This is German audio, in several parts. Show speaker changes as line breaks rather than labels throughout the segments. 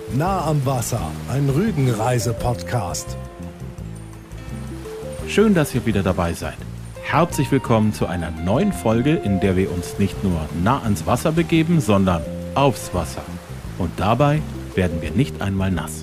Nah am Wasser, ein Rügenreise-Podcast.
Schön, dass ihr wieder dabei seid. Herzlich willkommen zu einer neuen Folge, in der wir uns nicht nur nah ans Wasser begeben, sondern aufs Wasser. Und dabei werden wir nicht einmal nass.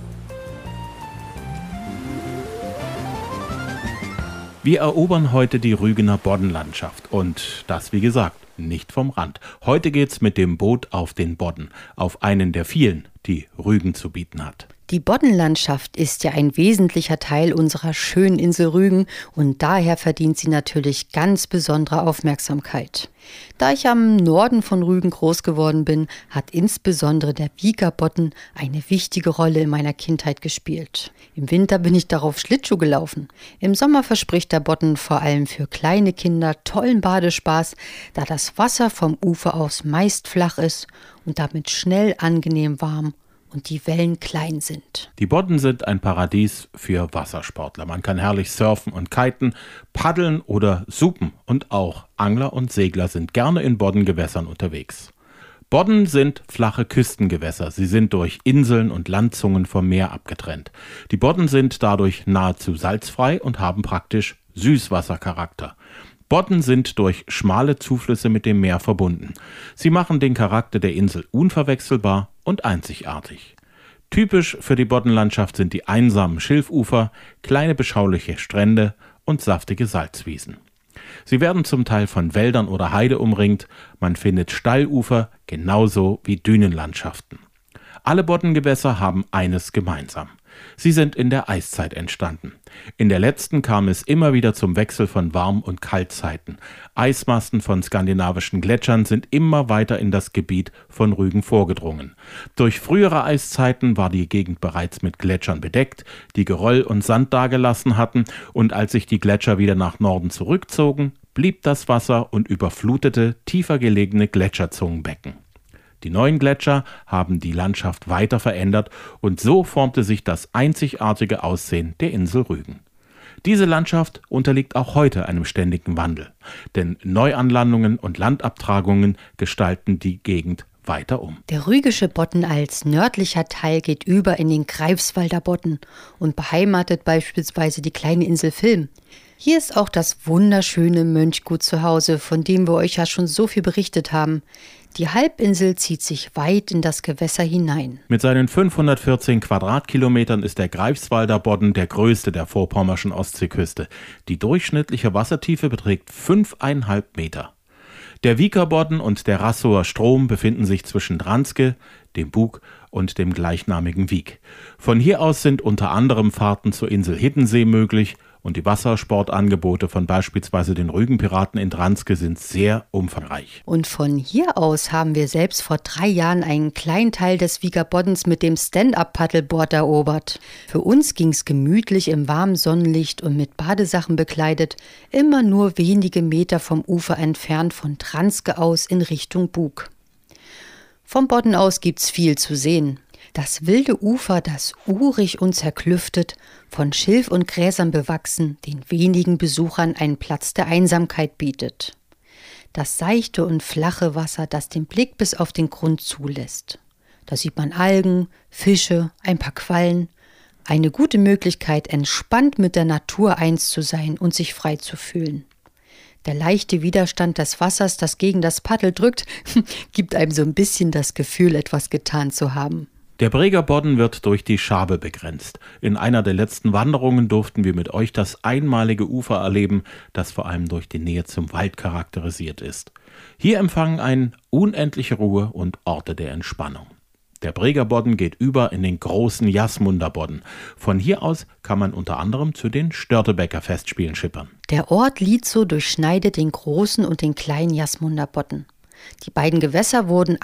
Wir erobern heute die Rügener Boddenlandschaft und das, wie gesagt, nicht vom Rand. Heute geht's mit dem Boot auf den Bodden, auf einen der vielen, die Rügen zu bieten hat.
Die Boddenlandschaft ist ja ein wesentlicher Teil unserer schönen Insel Rügen und daher verdient sie natürlich ganz besondere Aufmerksamkeit. Da ich am Norden von Rügen groß geworden bin, hat insbesondere der Wieker Bodden eine wichtige Rolle in meiner Kindheit gespielt. Im Winter bin ich darauf Schlittschuh gelaufen. Im Sommer verspricht der Bodden vor allem für kleine Kinder tollen Badespaß, da das Wasser vom Ufer aus meist flach ist und damit schnell angenehm warm und die Wellen klein sind.
Die Bodden sind ein Paradies für Wassersportler. Man kann herrlich surfen und kiten, paddeln oder supen und auch Angler und Segler sind gerne in Boddengewässern unterwegs. Bodden sind flache Küstengewässer. Sie sind durch Inseln und Landzungen vom Meer abgetrennt. Die Bodden sind dadurch nahezu salzfrei und haben praktisch Süßwassercharakter. Bodden sind durch schmale Zuflüsse mit dem Meer verbunden. Sie machen den Charakter der Insel unverwechselbar und einzigartig. Typisch für die Boddenlandschaft sind die einsamen Schilfufer, kleine beschauliche Strände und saftige Salzwiesen. Sie werden zum Teil von Wäldern oder Heide umringt, man findet Steilufer genauso wie Dünenlandschaften. Alle Boddengewässer haben eines gemeinsam. Sie sind in der Eiszeit entstanden. In der letzten kam es immer wieder zum Wechsel von Warm- und Kaltzeiten. Eismassen von skandinavischen Gletschern sind immer weiter in das Gebiet von Rügen vorgedrungen. Durch frühere Eiszeiten war die Gegend bereits mit Gletschern bedeckt, die Geröll und Sand dagelassen hatten, und als sich die Gletscher wieder nach Norden zurückzogen, blieb das Wasser und überflutete tiefer gelegene Gletscherzungenbecken. Die neuen Gletscher haben die Landschaft weiter verändert und so formte sich das einzigartige Aussehen der Insel Rügen. Diese Landschaft unterliegt auch heute einem ständigen Wandel, denn Neuanlandungen und Landabtragungen gestalten die Gegend weiter um.
Der Rügische Bodden als nördlicher Teil geht über in den Greifswalder Bodden und beheimatet beispielsweise die kleine Insel Vilm. Hier ist auch das wunderschöne Mönchgut zu Hause, von dem wir euch ja schon so viel berichtet haben. Die Halbinsel zieht sich weit in das Gewässer hinein.
Mit seinen 514 Quadratkilometern ist der Greifswalder Bodden der größte der vorpommerschen Ostseeküste. Die durchschnittliche Wassertiefe beträgt 5,5 Meter. Der Wieker Bodden und der Rassower Strom befinden sich zwischen Dranske, dem Bug und dem gleichnamigen Wiek. Von hier aus sind unter anderem Fahrten zur Insel Hiddensee möglich und die Wassersportangebote von beispielsweise den Rügenpiraten in Dranske sind sehr umfangreich.
Und von hier aus haben wir selbst vor 3 Jahren einen kleinen Teil des Wieker Boddens mit dem Stand-Up-Paddleboard erobert. Für uns ging es gemütlich im warmen Sonnenlicht und mit Badesachen bekleidet, immer nur wenige Meter vom Ufer entfernt von Dranske aus in Richtung Bug. Vom Bodden aus gibt's viel zu sehen. Das wilde Ufer, das urig und zerklüftet, von Schilf und Gräsern bewachsen, den wenigen Besuchern einen Platz der Einsamkeit bietet. Das seichte und flache Wasser, das den Blick bis auf den Grund zulässt. Da sieht man Algen, Fische, ein paar Quallen. Eine gute Möglichkeit, entspannt mit der Natur eins zu sein und sich frei zu fühlen. Der leichte Widerstand des Wassers, das gegen das Paddel drückt, gibt einem so ein bisschen das Gefühl, etwas getan zu haben.
Der Breger Bodden wird durch die Schabe begrenzt. In einer der letzten Wanderungen durften wir mit euch das einmalige Ufer erleben, das vor allem durch die Nähe zum Wald charakterisiert ist. Hier empfangen einen unendliche Ruhe und Orte der Entspannung. Der Breger Bodden geht über in den großen Jasmunder Bodden. Von hier aus kann man unter anderem zu den Störtebeker Festspielen schippern.
Der Ort Lietzow durchschneidet den großen und den kleinen Jasmunder Bodden. Die beiden Gewässer wurden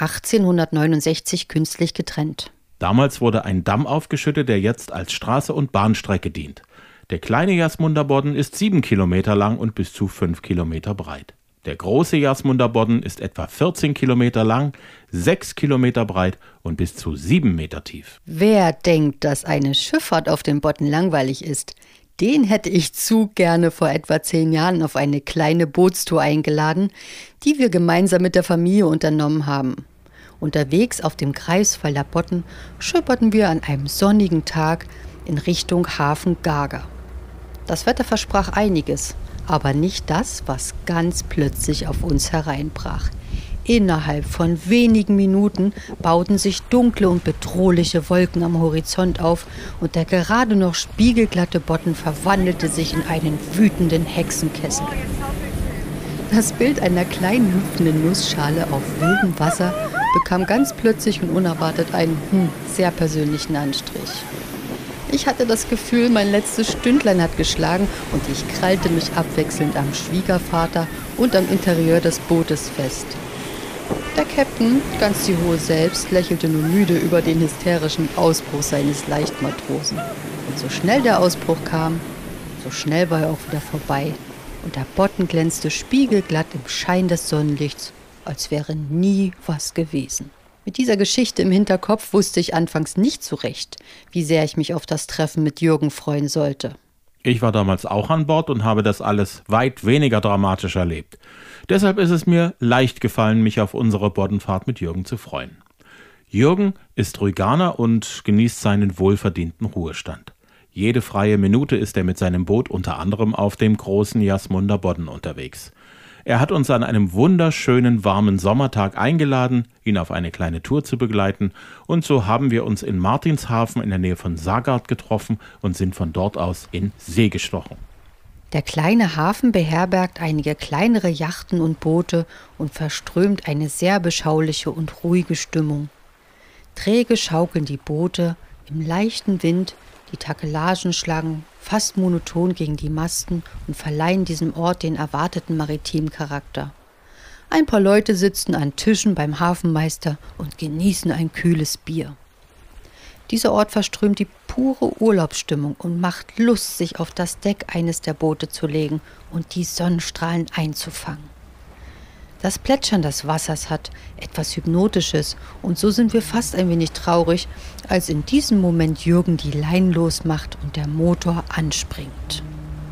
1869 künstlich getrennt.
Damals wurde ein Damm aufgeschüttet, der jetzt als Straße und Bahnstrecke dient. Der kleine Jasmunder Bodden ist 7 Kilometer lang und bis zu 5 Kilometer breit. Der große Jasmunder Bodden ist etwa 14 Kilometer lang, 6 Kilometer breit und bis zu 7 Meter tief.
Wer denkt, dass eine Schifffahrt auf dem Bodden langweilig ist, den hätte ich zu gerne vor etwa 10 Jahren auf eine kleine Bootstour eingeladen, die wir gemeinsam mit der Familie unternommen haben. Unterwegs auf dem Greifswalder Bodden schipperten wir an einem sonnigen Tag in Richtung Hafen Gager. Das Wetter versprach einiges, aber nicht das, was ganz plötzlich auf uns hereinbrach. Innerhalb von wenigen Minuten bauten sich dunkle und bedrohliche Wolken am Horizont auf und der gerade noch spiegelglatte Bodden verwandelte sich in einen wütenden Hexenkessel. Das Bild einer kleinen hüpfenden Nussschale auf wildem Wasser bekam ganz plötzlich und unerwartet einen sehr persönlichen Anstrich. Ich hatte das Gefühl, mein letztes Stündlein hat geschlagen und ich krallte mich abwechselnd am Schwiegervater und am Interieur des Bootes fest. Der Captain, ganz die Hohe selbst, lächelte nur müde über den hysterischen Ausbruch seines Leichtmatrosen. Und so schnell der Ausbruch kam, so schnell war er auch wieder vorbei. Und der Bodden glänzte spiegelglatt im Schein des Sonnenlichts, als wäre nie was gewesen. Mit dieser Geschichte im Hinterkopf wusste ich anfangs nicht so recht, wie sehr ich mich auf das Treffen mit Jürgen freuen sollte.
Ich war damals auch an Bord und habe das alles weit weniger dramatisch erlebt. Deshalb ist es mir leicht gefallen, mich auf unsere Boddenfahrt mit Jürgen zu freuen. Jürgen ist Rüganer und genießt seinen wohlverdienten Ruhestand. Jede freie Minute ist er mit seinem Boot unter anderem auf dem großen Jasmunder Bodden unterwegs. Er hat uns an einem wunderschönen warmen Sommertag eingeladen, ihn auf eine kleine Tour zu begleiten, und so haben wir uns in Martinshafen in der Nähe von Sagard getroffen und sind von dort aus in See gestochen.
Der kleine Hafen beherbergt einige kleinere Yachten und Boote und verströmt eine sehr beschauliche und ruhige Stimmung. Träge schaukeln die Boote im leichten Wind, die Takelagen schlagen fast monoton gegen die Masten und verleihen diesem Ort den erwarteten maritimen Charakter. Ein paar Leute sitzen an Tischen beim Hafenmeister und genießen ein kühles Bier. Dieser Ort verströmt die pure Urlaubsstimmung und macht Lust, sich auf das Deck eines der Boote zu legen und die Sonnenstrahlen einzufangen. Das Plätschern des Wassers hat etwas Hypnotisches und so sind wir fast ein wenig traurig, als in diesem Moment Jürgen die Leinen losmacht und der Motor anspringt.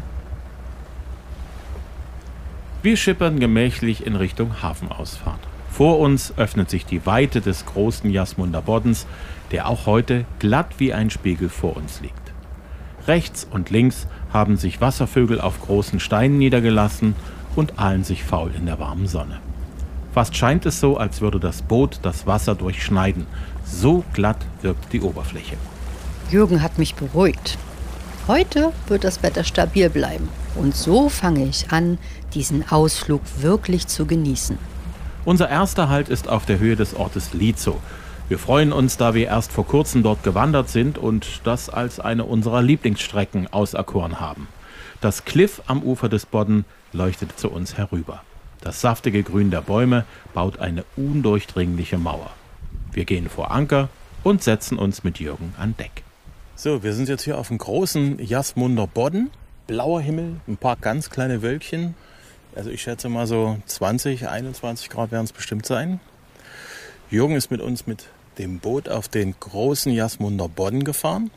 Wir schippern gemächlich in Richtung Hafenausfahrt. Vor uns öffnet sich die Weite des großen Jasmunder Boddens, der auch heute glatt wie ein Spiegel vor uns liegt. Rechts und links haben sich Wasservögel auf großen Steinen niedergelassen und ahlen sich faul in der warmen Sonne. Fast scheint es so, als würde das Boot das Wasser durchschneiden. So glatt wirkt die Oberfläche.
Jürgen hat mich beruhigt. Heute wird das Wetter stabil bleiben. Und so fange ich an, diesen Ausflug wirklich zu genießen.
Unser erster Halt ist auf der Höhe des Ortes Lietzow. Wir freuen uns, da wir erst vor kurzem dort gewandert sind und das als eine unserer Lieblingsstrecken auserkoren haben. Das Kliff am Ufer des Bodden leuchtet zu uns herüber. Das saftige Grün der Bäume baut eine undurchdringliche Mauer. Wir gehen vor Anker und setzen uns mit Jürgen an Deck. So, wir sind jetzt hier auf dem großen Jasmunder Bodden. Blauer Himmel, ein paar ganz kleine Wölkchen. Also ich schätze mal so 20, 21 Grad werden es bestimmt sein. Jürgen ist mit uns mit dem Boot auf den großen Jasmunder Bodden gefahren.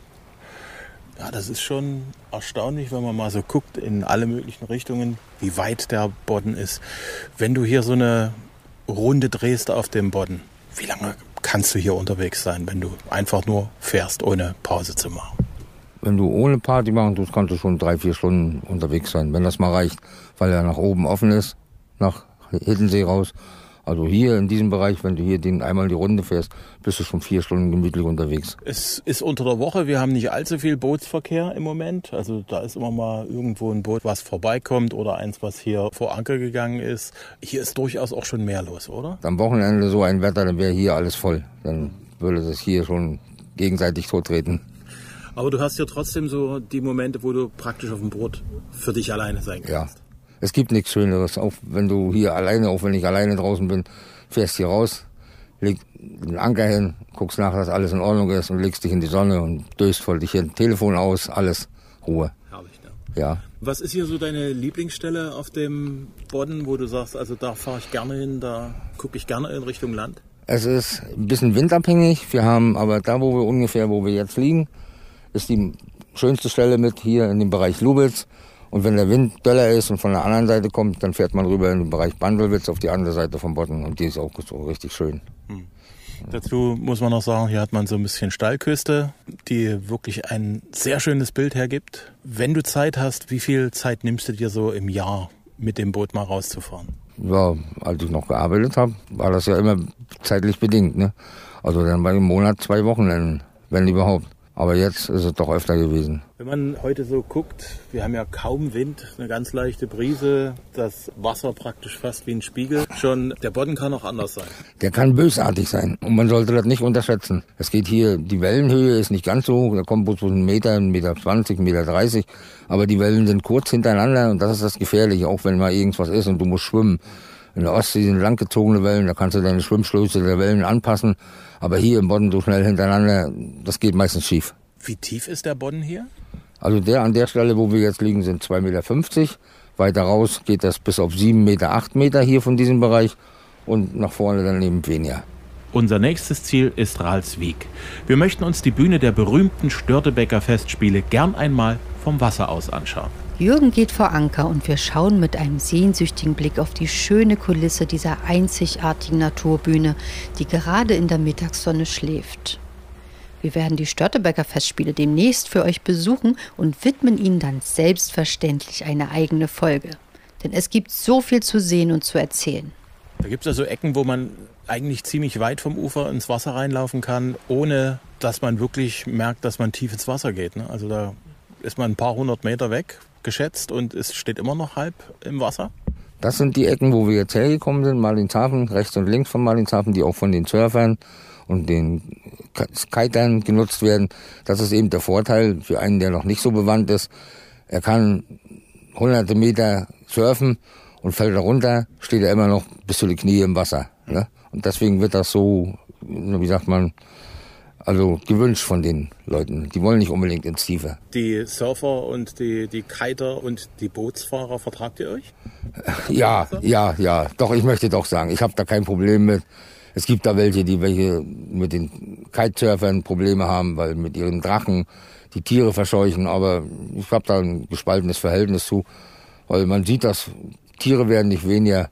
Ja, das ist schon erstaunlich, wenn man mal so guckt in alle möglichen Richtungen, wie weit der Bodden ist. Wenn du hier so eine Runde drehst auf dem Bodden, wie lange kannst du hier unterwegs sein, wenn du einfach nur fährst, ohne Pause zu machen?
Wenn du ohne Party machen tust, kannst du schon 3-4 Stunden unterwegs sein, wenn das mal reicht, weil er nach oben offen ist, nach Hiddensee raus. Also hier in diesem Bereich, wenn du hier einmal die Runde fährst, bist du schon 4 Stunden gemütlich unterwegs.
Es ist unter der Woche, wir haben nicht allzu viel Bootsverkehr im Moment. Also da ist immer mal irgendwo ein Boot, was vorbeikommt oder eins, was hier vor Anker gegangen ist. Hier ist durchaus auch schon mehr los, oder?
Am Wochenende so ein Wetter, dann wäre hier alles voll. Dann würde das hier schon gegenseitig tottreten.
Aber du hast ja trotzdem so die Momente, wo du praktisch auf dem Boot für dich alleine sein kannst.
Ja. Es gibt nichts Schöneres, auch wenn du hier alleine, auch wenn ich alleine draußen bin, fährst hier raus, legst den Anker hin, guckst nach, dass alles in Ordnung ist und legst dich in die Sonne und döst voll dich hin. Telefon aus, alles Ruhe.
Herrlich, ne?
Ja.
Was ist hier so deine Lieblingsstelle auf dem Bodden, wo du sagst, also da fahre ich gerne hin, da gucke ich gerne in Richtung Land?
Es ist ein bisschen windabhängig. Wir haben aber da, wo wir jetzt liegen, ist die schönste Stelle mit hier in dem Bereich Lubitz. Und wenn der Wind döller ist und von der anderen Seite kommt, dann fährt man rüber in den Bereich Bandelwitz auf die andere Seite vom Bodden. Und die ist auch so richtig schön.
Dazu muss man noch sagen, hier hat man so ein bisschen Steilküste, die wirklich ein sehr schönes Bild hergibt. Wenn du Zeit hast, wie viel Zeit nimmst du dir so im Jahr, mit dem Boot mal rauszufahren?
Ja, als ich noch gearbeitet habe, war das ja immer zeitlich bedingt, ne? Also dann bei im Monat 2 Wochenenden, wenn überhaupt. Aber jetzt ist es doch öfter gewesen.
Wenn man heute so guckt, wir haben ja kaum Wind, eine ganz leichte Brise, das Wasser praktisch fast wie ein Spiegel. Schon der Bodden kann auch anders sein.
Der kann bösartig sein und man sollte das nicht unterschätzen. Es geht hier, die Wellenhöhe ist nicht ganz so hoch, da kommt bloß 1 Meter, 1,20 Meter, 1,30 Meter. Aber die Wellen sind kurz hintereinander und das ist das Gefährliche, auch wenn mal irgendwas ist und du musst schwimmen. In der Ostsee sind langgezogene Wellen, da kannst du deine Schwimmstöße der Wellen anpassen. Aber hier im Bodden so schnell hintereinander, das geht meistens schief.
Wie tief ist der Bodden hier?
Also an der Stelle, wo wir jetzt liegen, sind 2,50 Meter. Weiter raus geht das bis auf 7 Meter, 8 Meter hier von diesem Bereich. Und nach vorne dann eben weniger.
Unser nächstes Ziel ist Ralswiek. Wir möchten uns die Bühne der berühmten Störtebeker Festspiele gern einmal vom Wasser aus anschauen.
Jürgen geht vor Anker und wir schauen mit einem sehnsüchtigen Blick auf die schöne Kulisse dieser einzigartigen Naturbühne, die gerade in der Mittagssonne schläft. Wir werden die Störtebeker Festspiele demnächst für euch besuchen und widmen ihnen dann selbstverständlich eine eigene Folge. Denn es gibt so viel zu sehen und zu erzählen.
Da gibt es also Ecken, wo man eigentlich ziemlich weit vom Ufer ins Wasser reinlaufen kann, ohne dass man wirklich merkt, dass man tief ins Wasser geht, ne? Also da ist man ein paar 100 Meter weg, geschätzt, und es steht immer noch halb im Wasser.
Das sind die Ecken, wo wir jetzt hergekommen sind, Marlinshafen, rechts und links von Marlinshafen, die auch von den Surfern und den Kitern genutzt werden. Das ist eben der Vorteil für einen, der noch nicht so bewandt ist. Er kann hunderte Meter surfen und fällt da runter, steht er immer noch bis zu den Knie im Wasser. Ne? Und deswegen wird das so, wie sagt man, also gewünscht von den Leuten. Die wollen nicht unbedingt ins Tiefe.
Die Surfer und die Kiter und die Bootsfahrer, vertragt ihr euch?
Ja. Doch, ich möchte doch sagen, ich habe da kein Problem mit. Es gibt da welche mit den Kitesurfern Probleme haben, weil mit ihren Drachen die Tiere verscheuchen. Aber ich habe da ein gespaltenes Verhältnis zu, weil man sieht, dass Tiere werden nicht weniger.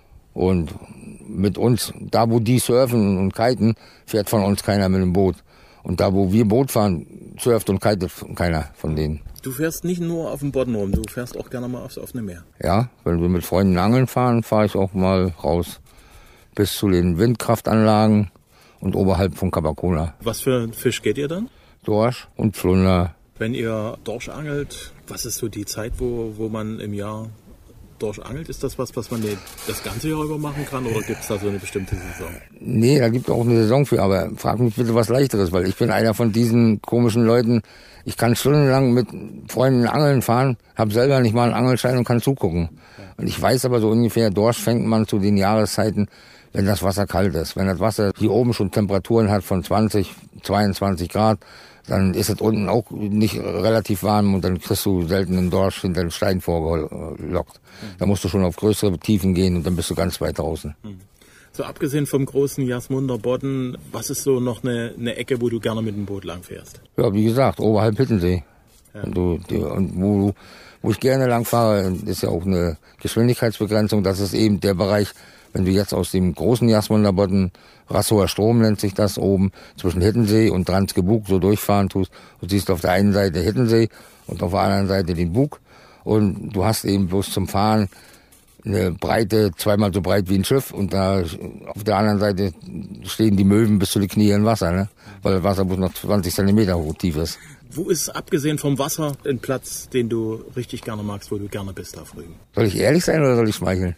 Und mit uns, da wo die surfen und kiten, fährt von uns keiner mit dem Boot. Und da wo wir Boot fahren, surft und kitet keiner von denen.
Du fährst nicht nur auf dem Bodden rum, du fährst auch gerne mal aufs offene Meer.
Ja, wenn wir mit Freunden angeln fahren, fahre ich auch mal raus bis zu den Windkraftanlagen und oberhalb von Capacona.
Was für ein Fisch geht ihr dann?
Dorsch und Flunder.
Wenn ihr Dorsch angelt, was ist so die Zeit, wo man im Jahr Dorsch angelt? Ist das was man das ganze Jahr über machen kann, oder gibt es da so eine bestimmte Saison? Nee,
da gibt es auch eine Saison für, aber frag mich bitte was Leichteres, weil ich bin einer von diesen komischen Leuten. Ich kann stundenlang mit Freunden angeln fahren, habe selber nicht mal einen Angelschein und kann zugucken. Und ich weiß aber so ungefähr, Dorsch fängt man zu den Jahreszeiten, wenn das Wasser kalt ist. Wenn das Wasser hier oben schon Temperaturen hat von 20, 22 Grad, dann ist es unten auch nicht relativ warm und dann kriegst du selten einen Dorsch hinter den Stein vorgelockt. Da musst du schon auf größere Tiefen gehen und dann bist du ganz weit draußen.
So, abgesehen vom großen Jasmunder Bodden, was ist so noch eine Ecke, wo du gerne mit dem Boot lang fährst?
Ja, wie gesagt, oberhalb Hittensee. Ja. Und wo ich gerne lang fahre, ist ja auch eine Geschwindigkeitsbegrenzung. Das ist eben der Bereich, wenn du jetzt aus dem großen Jasmunder Bodden, Rassower Strom nennt sich das, oben zwischen Hittensee und Transgebuk so durchfahren tust. Du siehst auf der einen Seite Hittensee und auf der anderen Seite den Bug. Und du hast eben bloß zum Fahren eine Breite, 2-mal so breit wie ein Schiff. Und da auf der anderen Seite stehen die Möwen bis zu den Knie im Wasser, ne? Weil das Wasser bloß noch 20 Zentimeter hoch tief ist.
Wo ist, abgesehen vom Wasser, ein Platz, den du richtig gerne magst, wo du gerne bist auf Rügen?
Soll ich ehrlich sein oder soll ich schmeicheln?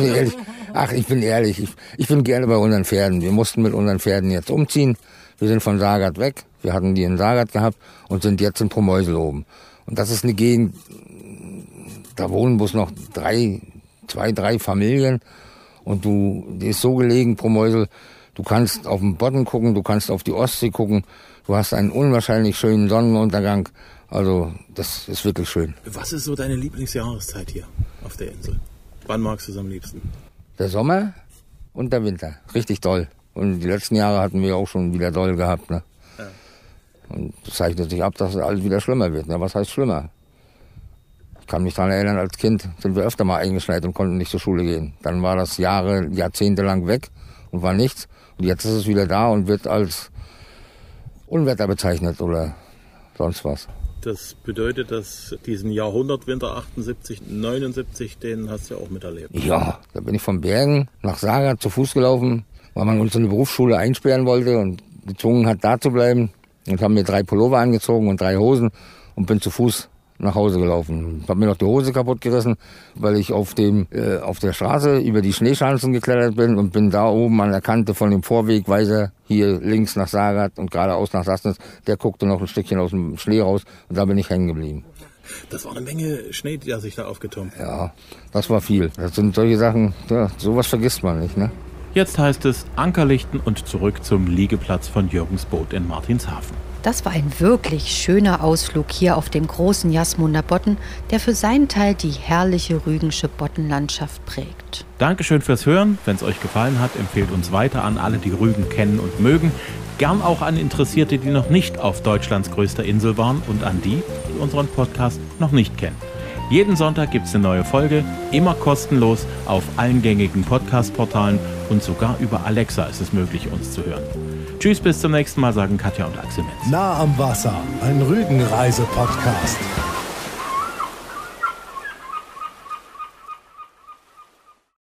Ich bin ehrlich. Ich bin gerne bei unseren Pferden. Wir mussten mit unseren Pferden jetzt umziehen. Wir sind von Sagat weg. Wir hatten die in Sagat gehabt und sind jetzt in Promeusel oben. Und das ist eine Gegend, da wohnen bloß noch 3 Familien. Und die ist so gelegen, Promeusel, du kannst auf den Bodden gucken, du kannst auf die Ostsee gucken. Du hast einen unwahrscheinlich schönen Sonnenuntergang. Also, das ist wirklich schön.
Was ist so deine Lieblingsjahreszeit hier auf der Insel? Wann magst du es am liebsten?
Der Sommer und der Winter. Richtig toll. Und die letzten Jahre hatten wir auch schon wieder doll gehabt. Ne? Ja. Und es zeichnet sich ab, dass es alles wieder schlimmer wird. Ne? Was heißt schlimmer? Ich kann mich daran erinnern, als Kind sind wir öfter mal eingeschneit und konnten nicht zur Schule gehen. Dann war das jahrzehntelang weg und war nichts. Und jetzt ist es wieder da und wird als Unwetter bezeichnet oder sonst was.
Das bedeutet, dass diesen Jahrhundertwinter 78, 79, den hast du ja auch miterlebt.
Ja, da bin ich von Bergen nach Sagat zu Fuß gelaufen, weil man uns in die Berufsschule einsperren wollte und gezwungen hat, da zu bleiben. Und haben mir 3 Pullover angezogen und 3 Hosen und bin zu Fuß nach Hause gelaufen. Ich habe mir noch die Hose kaputt gerissen, weil ich auf der Straße über die Schneeschanzen geklettert bin und bin da oben an der Kante von dem Vorwegweiser hier links nach Sagat und geradeaus nach Sassnitz. Der guckte noch ein Stückchen aus dem Schnee raus und da bin ich hängen geblieben.
Das war eine Menge Schnee, der sich da aufgetürmt hat.
Ja, das war viel. Das sind solche Sachen, ja, sowas vergisst man nicht, ne?
Jetzt heißt es Ankerlichten und zurück zum Liegeplatz von Jürgens Boot in Martinshafen.
Das war ein wirklich schöner Ausflug hier auf dem großen Jasmunder Bodden, der für seinen Teil die herrliche rügensche Boddenlandschaft prägt.
Dankeschön fürs Hören. Wenn es euch gefallen hat, empfehlt uns weiter an alle, die Rügen kennen und mögen. Gern auch an Interessierte, die noch nicht auf Deutschlands größter Insel waren und an die unseren Podcast noch nicht kennen. Jeden Sonntag gibt es eine neue Folge, immer kostenlos auf allen gängigen Podcast-Portalen und sogar über Alexa ist es möglich, uns zu hören. Tschüss, bis zum nächsten Mal, sagen Katja und Axel Metz.
Nah am Wasser, ein Rügenreise-Podcast.